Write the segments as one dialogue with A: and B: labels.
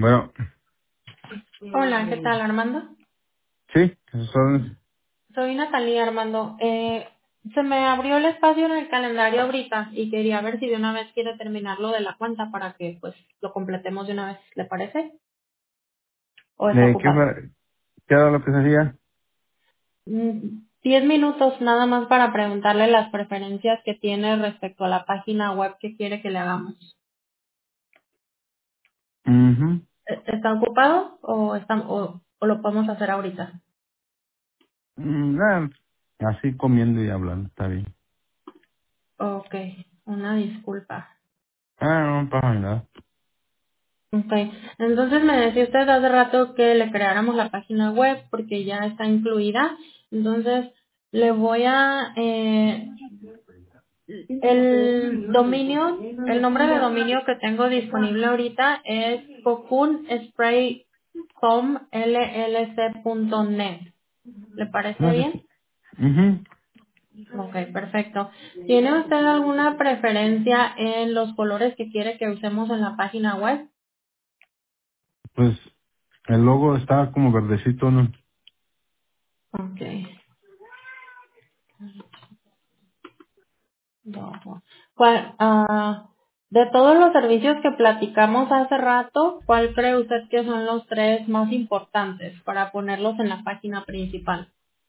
A: Bueno,
B: Hola, ¿qué tal, Armando?
A: sí, esos son.
B: Soy Natalia, Armando. Se me abrió el espacio en el calendario ahorita y quería ver si de una vez quiere terminar lo de la cuenta para que pues lo completemos de una vez, ¿le parece? ¿O está
A: ¿Qué,
B: ocupado?
A: qué era lo que sería?
B: 10 minutos nada más para preguntarle las preferencias que tiene respecto a la página web que quiere que le hagamos.
A: Mhm.
B: ¿Está ocupado o lo podemos hacer ahorita?
A: Así comiendo y hablando, está bien.
B: Ok, una disculpa.
A: No pasa nada.
B: Ok, entonces me decía usted hace rato que le creáramos la página web porque ya está incluida. Entonces le voy a, el dominio, el nombre de dominio que tengo disponible ahorita es cocoonsprayfoamllc.net. ¿Le parece
A: No sé.
B: bien?
A: Mhm.
B: Ok, perfecto. ¿Tiene usted alguna preferencia en los colores que quiere que usemos en la página web?
A: Pues el logo está como verdecito, ¿no?
B: Ok. No. De todos los servicios que platicamos hace rato, ¿cuál cree usted que son los tres más importantes para ponerlos en la página principal?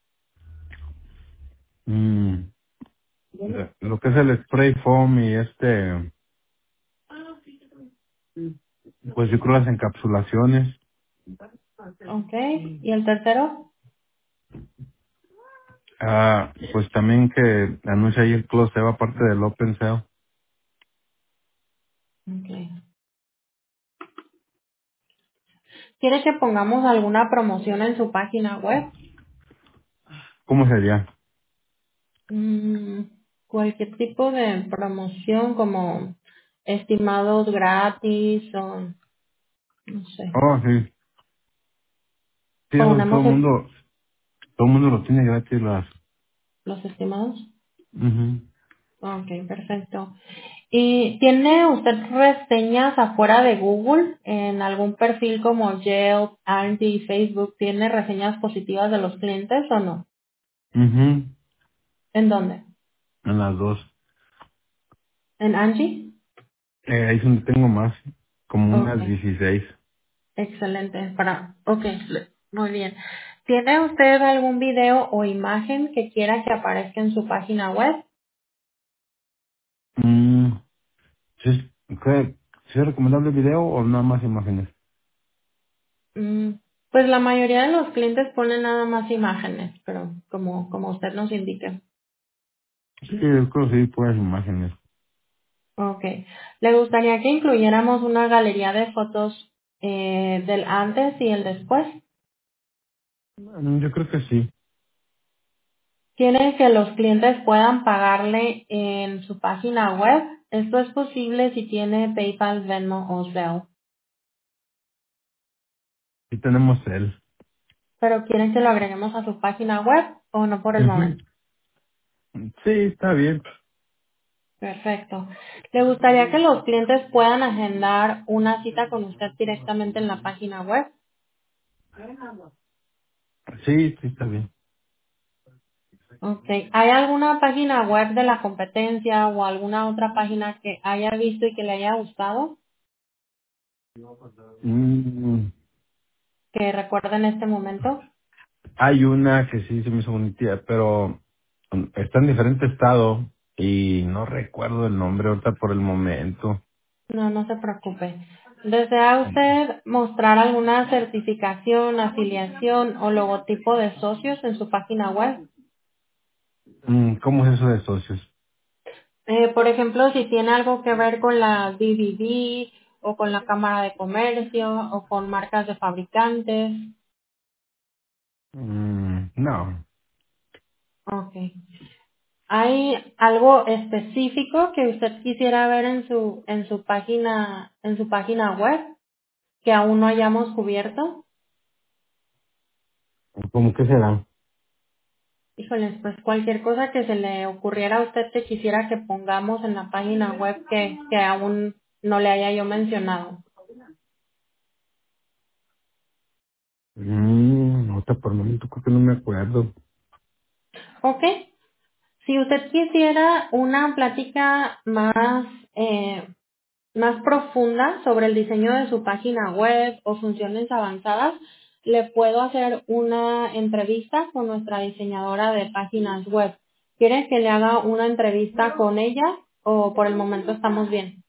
A: Mm, lo que es el spray foam y pues yo creo las encapsulaciones.
B: Ok. ¿Y el tercero?
A: Pues también que anuncia ahí el close va aparte del open sale.
B: Ok. ¿Quiere que pongamos alguna promoción en su página web?
A: ¿Cómo sería?
B: Mm, Cualquier tipo de promoción como estimados gratis o no sé.
A: Oh, sí. Sí, eso
B: Ponemos
A: todo el mundo lo tiene gratis las.
B: los estimados.
A: Ujú.
B: Ok, perfecto. ¿Y tiene usted reseñas afuera de Google en algún perfil como Yelp, Angie, Facebook? ¿Tiene reseñas positivas de los clientes o no?
A: Ujú.
B: ¿En dónde?
A: En las dos.
B: ¿En Angie?
A: Ahí es donde tengo más, como
B: Ok,
A: unas 16.
B: excelente. Ok, muy bien. ¿Tiene usted algún video o imagen que quiera que aparezca en su página web?
A: Mm, ¿sí, ¿sí es recomendable el video o nada más imágenes?
B: Mm, Pues la mayoría de los clientes ponen nada más imágenes, pero como usted nos indique.
A: Sí, yo creo que sí, puras imágenes.
B: Ok. ¿Le gustaría que incluyéramos una galería de fotos del antes y el después?
A: Yo creo que sí.
B: ¿Quiere que los clientes puedan pagarle en su página web? Esto es posible si tiene PayPal, Venmo o Zelle.
A: Sí tenemos él.
B: ¿Pero quieren que lo agreguemos a su página web o no por el
A: Ujú.
B: momento?
A: Sí, está bien.
B: Perfecto. ¿Le gustaría que los clientes puedan agendar una cita con usted directamente en la página web?
A: Sí, sí está bien.
B: Ok. ¿Hay alguna página web de la competencia o alguna otra página que haya visto y que le haya gustado?
A: Mm,
B: Que recuerde en este momento.
A: Hay una que sí se me hizo bonita, pero está en diferente estado y no recuerdo el nombre ahorita por el momento.
B: No, no se preocupe. ¿Desea usted mostrar alguna certificación, afiliación o logotipo de socios en su página web?
A: ¿Cómo es eso de socios?
B: Por ejemplo, si tiene algo que ver con la DVD o con la Cámara de Comercio o con marcas de fabricantes.
A: No.
B: Ok. ¿Hay algo específico que usted quisiera ver en su página web que aún no hayamos cubierto?
A: ¿Cómo que será?
B: Híjoles, pues cualquier cosa que se le ocurriera a usted que quisiera que pongamos en la página web que aún no le haya yo mencionado.
A: Ahorita por el momento creo que no me acuerdo.
B: Ok. Si usted quisiera una plática más profunda sobre el diseño de su página web o funciones avanzadas, le puedo hacer una entrevista con nuestra diseñadora de páginas web. ¿Quiere que le haga una entrevista con ella o por el momento estamos bien?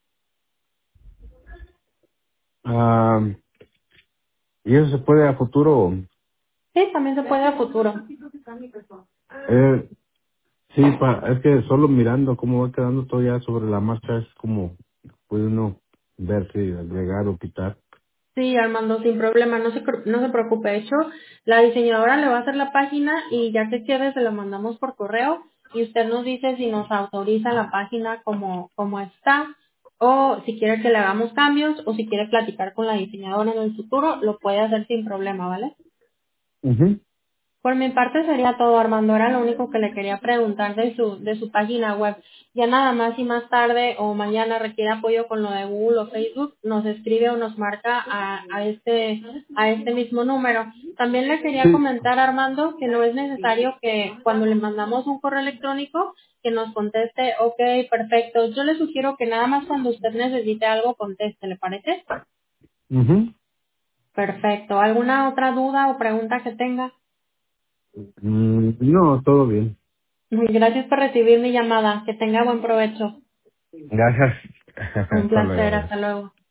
A: Ah, ¿y eso se puede a futuro?
B: Sí, también se puede a futuro.
A: Eh, sí, es que solo mirando cómo va quedando todo ya sobre la marcha es como puede uno ver si llegar o quitar.
B: Sí, Armando, sin problema, no se preocupe. De hecho, la diseñadora le va a hacer la página y ya que quede se la mandamos por correo y usted nos dice si nos autoriza la página como está o si quiere que le hagamos cambios o si quiere platicar con la diseñadora en el futuro, lo puede hacer sin problema, ¿vale?
A: Ujú.
B: Por mi parte sería todo, Armando. Era lo único que le quería preguntar de su página web. Ya nada más y más tarde o mañana requiere apoyo con lo de Google o Facebook, nos escribe o nos marca a este mismo número. También le quería
A: Sí.
B: comentar, Armando, que no es necesario que cuando le mandamos un correo electrónico que nos conteste, ok, perfecto. Yo le sugiero que nada más cuando usted necesite algo conteste, ¿le parece?
A: Ujú.
B: Perfecto. ¿Alguna otra duda o pregunta que tenga?
A: No, todo bien.
B: Gracias por recibir mi llamada. Que tenga buen provecho.
A: Gracias.
B: Un
A: Hasta luego.
B: placer.
A: Adiós.
B: Hasta luego.